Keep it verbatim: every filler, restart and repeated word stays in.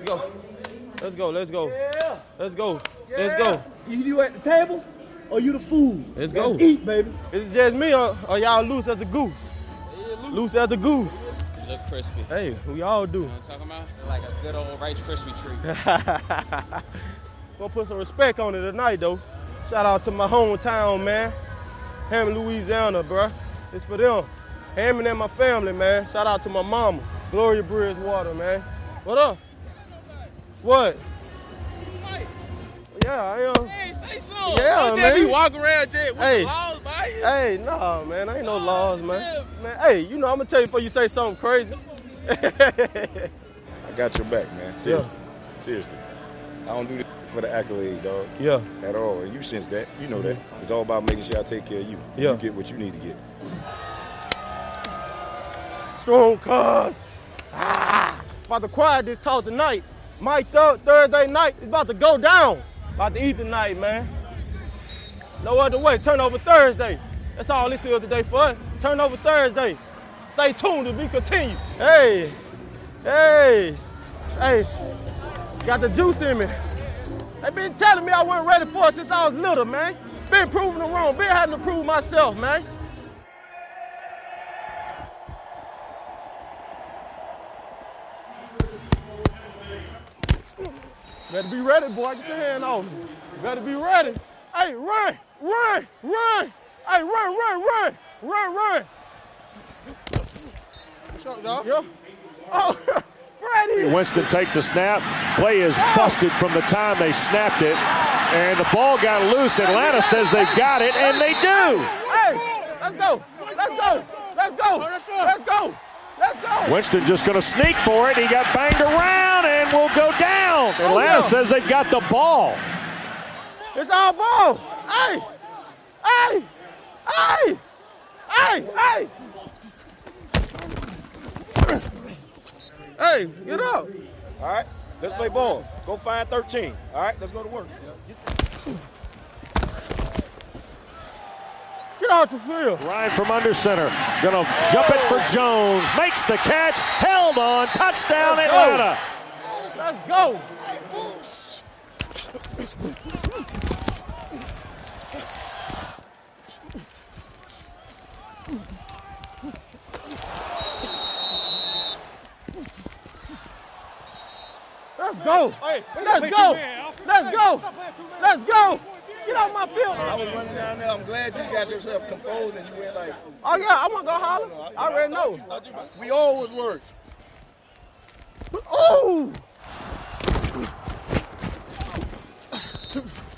go. Let's go. Let's go. Yeah. Let's go. Yeah. Let's go. You, you at the table or you the food? Let's Let's go. eat, baby. Is it just me or, or y'all loose as a goose? Yeah, loose. Loose as a goose. Look crispy. Hey, we all do. You know what I'm talking about? Like a good old Rice Krispie treat. Gonna put some respect on it tonight, though. Shout out to my hometown, man. Hammond, Louisiana, bruh. It's for them. Hammond and my family, man. Shout out to my mama, Gloria Bridgewater, man. What up? What? Yeah, I am. Hey, say something. Yeah, Don't man. just be walking around just with Hey. the laws by you. Hey, nah, man. Ain't no Oh, laws, man. damn. Man, hey, you know, I'm gonna tell you before you say something crazy. I got your back, man. Seriously. Seriously. I don't do this for the accolades, dog. Yeah. At all. And you sense that. You know that. It's all about making sure I take care of you. Yeah. You get what you need to get. Strong cuz. Ah, about to quiet this talk tonight. My th- Thursday night is about to go down. About to eat tonight, man. No other way. Turnover Thursday. That's all this is today for us. Turnover Thursday. Stay tuned to be continued. Hey, hey, hey. Got the juice in me. They been telling me I wasn't ready for it since I was little, man. Been proving them wrong. Been having to prove myself, man. Better be ready, boy. Get your hand off me. Better be ready. Hey, run, run, run. Hey, run, run, run, run, run. What's up, dog? Yeah. Oh, Freddie. Winston take the snap. Play is busted from the time they snapped it. And the ball got loose. Atlanta says they've got it, and they do. Hey, let's go. Let's go. Let's go. Let's go. Let's go. Winston just going to sneak for it. He got banged around and will go down. Atlanta Oh, yeah. says they've got the ball. It's our ball. Hey, hey, hey, hey, hey. Hey, get up. All right? Let's play ball. Go find thirteen. All right? Let's go to work. Get out the field. Ryan from under center. Going to jump it for Jones. Makes the catch. Held on. Touchdown, Let's go. Atlanta. Let's go. Let's go. Hey, Let's go. Let's go. Let's go. Get off my field. I was running down there. I'm glad you got yourself composed and you went like, Oh, yeah, I want to go holler. I already know. we always work. Oh!